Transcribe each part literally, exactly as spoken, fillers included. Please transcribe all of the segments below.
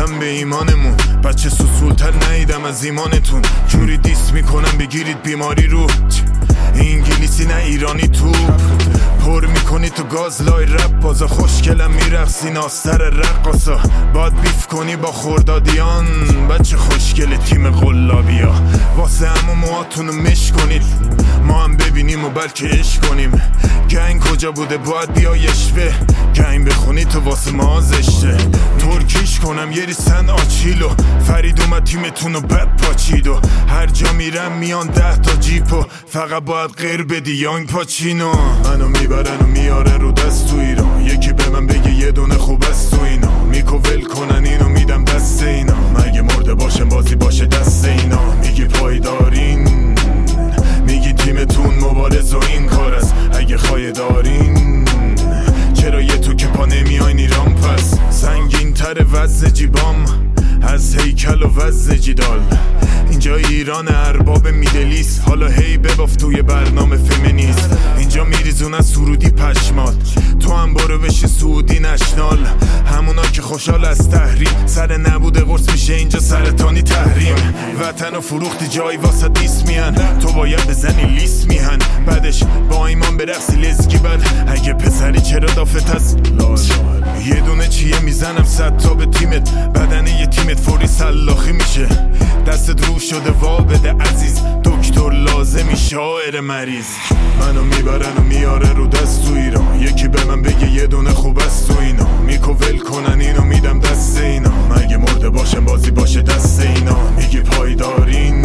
قسم به ایمانمون، بچه سوسولتر نیدم از ایمانتون. جوری دیست میکنم بگیرید بیماری رو، انگلیسی نه ایرانی توپ پر میکنی تو گاز لای رپ. بازا خوشگلم میرقصی ناستر رقصا، باید بیف کنی با خوردادیان. بچه خوشگل تیم قلابیا، واسه همه موهاتونو مش کنید ما هم ببینیم و بلکه عشق کنیم. گنگ کجا بوده باید بیایش به گنگ بخونی تو واسه ما زشته. ترکیش کنم یه ریسن آچیلو، فرید اومد تیمتونو بد پاچید و هر جا میرم میان ده تا جیپو، فقط باید غیر بدی یانگ پاچینو. منو میبرن و میاره رو دست تو ایران، یکی به من بگه یه دونه خوب است تو اینا. میکو ول کنن اینو میدم دست اینا، مگه مرده باشم بازی باشه دست اینا. میگی پایدارین، میگی تیمتون مبارز و این کار است. اگه خواهی دارین چرا یه تو که پا نمیاین ایران پس؟ سنگین تر وزن جیبام از هیکل و وزن جیدال. اینجا ایران ارباب میدلیست، حالا هی بباف توی برنامه فمینیست. اینجا میریزون از سرودی پشمات، تو هم برو بشی سعودی نشنال. همونا که خوشحال از تحریم، سر نبوده قرص میشه اینجا سرطانی تحریم. وطن و فروختی جایی واسه دیس میهن، تو باید بزنی لیس میهن. بعدش با ایمان برقصی لزگی بد، اگه پسری چرا دافت از یه دونه چیه میزنم صد تا به تیمت. بدن یه تیمت فوری سلاخی میشه، دستت رو شده وا بده عزیز. دکتر لازمی شاعر مریض. منو میبرن و میاره رو دست تو ایران، یکی به من بگه یه دونه خوب است تو اینا. میکو ول کنن اینو میدم دست اینا، مگه مرده باشم بازی باشه دست اینا. میگی پایدارین،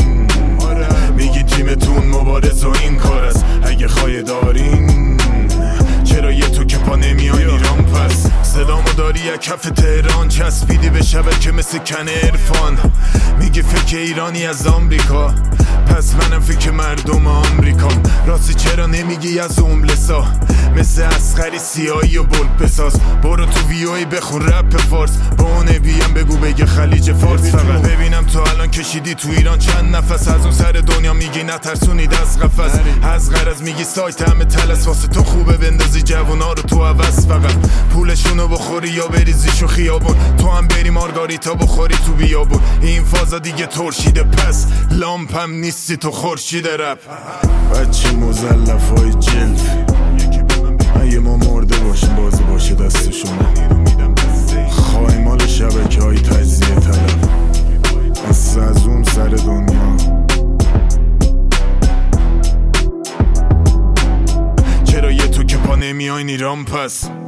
میگی تیمتون مبارز و این کار است. اگه خواهی دارین چرا یه تو که پا نمیای ایران پس؟ صدامو داری یک کف تهران، چسبیدی به شبکه مثل کن عرفان. میگی فکر ایرانی از آمریکا، پس منم فکر مردم آمریکا. راستی چرا نمیگی از اوملسا، مثل اسخری سیایی و بلد بساز. برو تو ویوی بخون رپ فارس، با اونه بیم بگو بگه خلیج فارس. فقط ببینم تو الان کشیدی تو ایران چند نفس، از اون سر دنیا میگی نترسونید از قفس. از غرض میگی سایت همه تلس، واسه تو خوبه بندازی جوونا رو تو عوض. فقط پولشونو بخوری یا بریزیشو خیابون، تو هم بری مارگاریتا بخوری تو بیابون. این فازا دیگه ترشیده پس لامپم نیستی تو خورشید رپ. بچه مزلفای جلف، اگه ما مرده باشیم بازی باشه دست شما. خواهی مال شبکه های تجزیه طلب، از از اون سر دنیا. چرا یه تو که پا نمیاین ایران پس؟